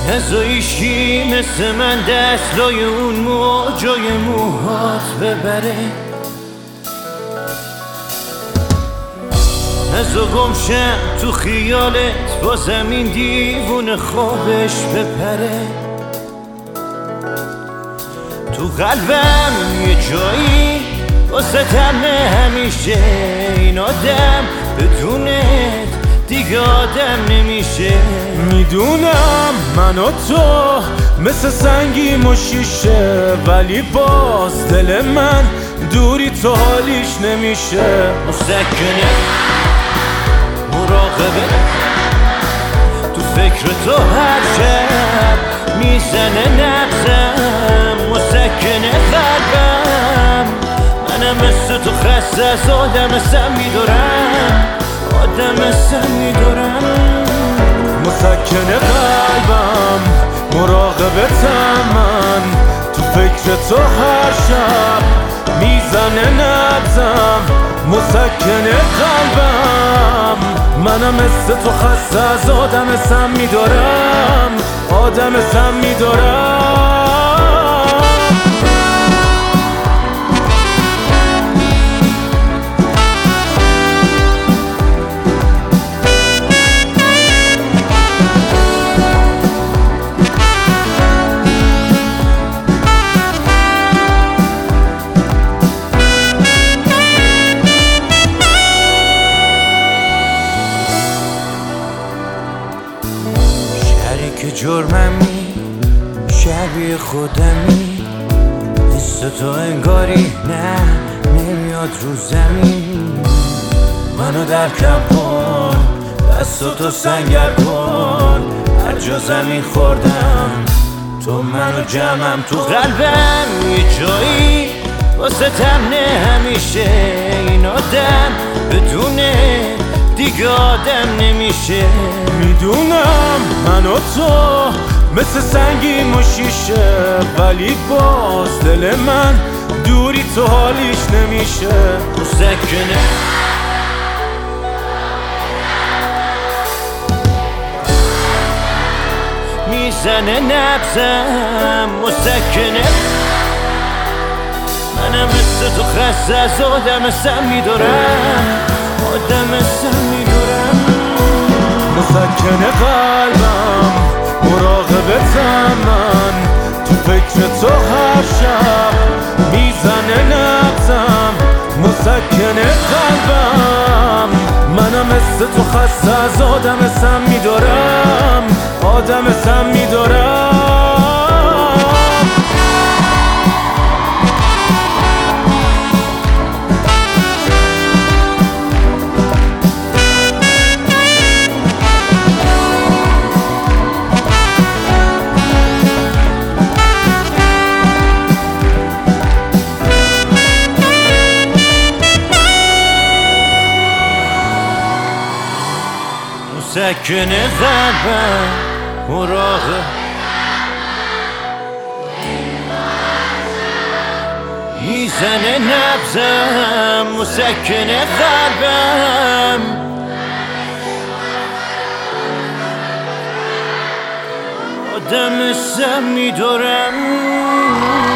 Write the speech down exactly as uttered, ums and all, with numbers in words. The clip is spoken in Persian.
نزایشی مثل من دستای اون موجای موهات ببره، نزا گمشم تو خیالت با زمین دیوون خوابش بپره. تو قلبم یه جایی واسه تمه همیشه، این آدم بدونت دیگه آدم نمیشه. میدونم من و تو مثل سنگیم و شیشه، ولی باز دل من دوری تو حالیش نمیشه. مسکنه مراقبه تو فکر تو هر شب میزنه نبزم، مسکنه قلبم. منم مثل تو خسته از آدم سم میدارم، آدم سم میدارم. مسکنه قلبم مراقبتم من، تو فکر تو هر شب میزنه نبزم. مسکنه قلبم منم مثل تو خسته از آدم سم میدارم، آدم سم میدارم. که جرممی شبیه خودمی، حس تو انگاری نه نمیاد رو زمین. منو در کم کن، دستاتو سنگر کن، هر جا زمین خوردم تو منو جمعم. تو قلبم یه جایی واسه تمنه همیشه، این آدم بدونه دیگه آدم نمیشه. میدونم من و تو مثل سنگیم و شیشه، ولی باز دل من دوری تو حالیش نمیشه. مسکنه میزنه نبزم، مسکنه منم مثل تو خسته از آدم سم میدارم، آدم سم میدارم. مسکنه قلبم مراقبتم من، تو فکر تو هر شب میزنه نبزم. مسکنه قلبم منم مثل تو خسته از آدم سم میدارم، آدم سم میدارم. مسکنه قلبم مراقب میزنه نبزم، مسکنه قلبم آدم سم میدارم.